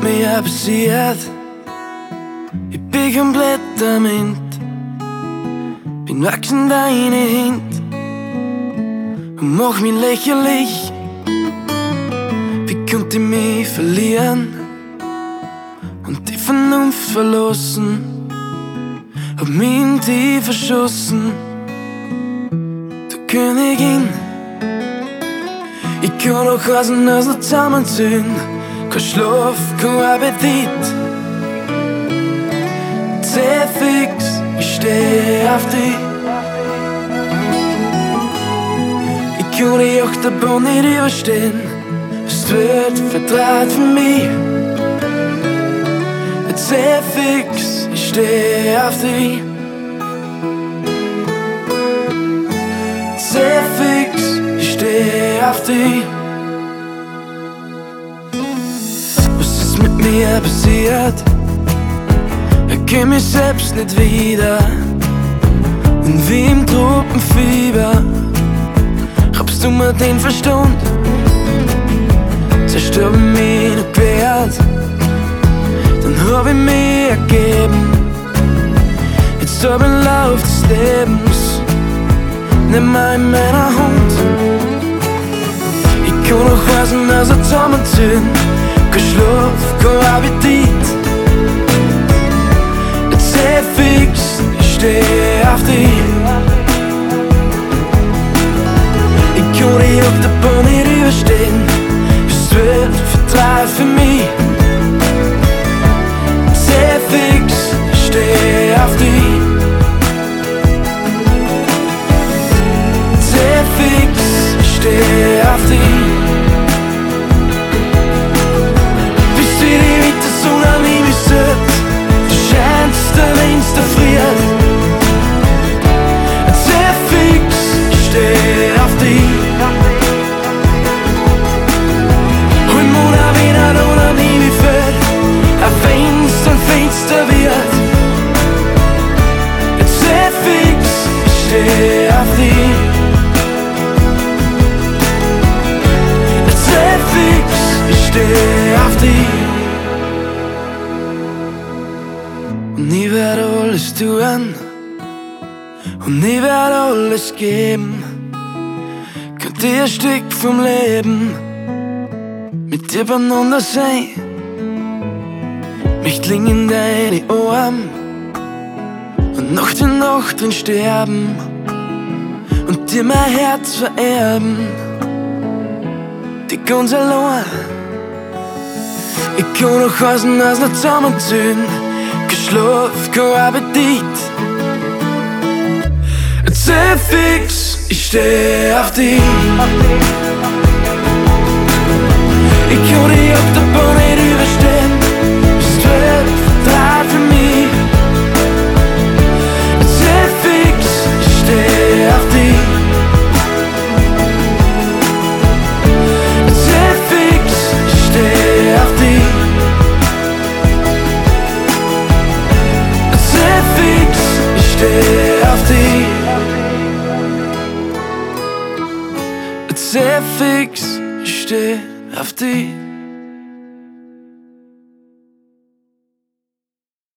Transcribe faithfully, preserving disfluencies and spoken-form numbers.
mir passiert? Ich bin komplett damit, bin wachsen deine Hint und mach mich lächerlich. Wie konnte ich mich verlieren und die Vernunft verlassen? Hab mich in die verschossen, du Königin. Ich kann auch Hasen aus noch zusammenziehen, kein Schlaf, kein Appetit. Sehr fix, ich steh auf dich. Ich kann die Achterbahn nicht überstehen, es wird vertraut für mich. Sehr fix, ich steh auf dich. Sehr fix, ich steh auf dich. Was ist mit mir passiert? Ich kenn mich selbst nicht wieder. Und wie im Tropenfieber raubst du mir den Verstand. Zerstört mich noch quert, dann hab ich mich ergeben. Jetzt hab ich Lauf des Lebens, nimm mal in meiner Hand. Ich kann noch Hasen aus der zusammenziehen, kein Schlaf, kein Appetit. Jetzt sehr fix, ich steh auf dich. Ich kann die Achterbahn nicht überstehen, es wird vertraut für mich. Sehr fix, ich steh auf dich. Sehr fix, ich steh auf dich. Bist wie die Wintersonne an ihm ist dort, du scheinst, wenn's da friert. Sehr fix, ich steh auf dich. Und Mona wieder ohne nie wie fällt, auf wenn's dann finster wird. Jetzt sehr fix, ich steh auf dich. Jetzt sehr fix, ich steh auf dich. Und ich werd alles tun und ich werd alles geben. Könnt ihr ein Stück vom Leben mit dir beieinander sein? Mich klingen deine Ohren und Nacht in Nacht drin sterben und dir mein Herz vererben, die ganz allein. Ich kann noch Hasen aus noch zusammenziehen, kein Schlaf, kein Appetit. Sehr fix, ich steh auf dich. Ich kann die Achterbahn nicht überstehen, es wird vertraut für mich. Sehr fix, ich steh auf dich. Sehr fix, ich steh auf dich. Sehr fix, ich steh auf dich. Sehr fix, ich steh auf dich.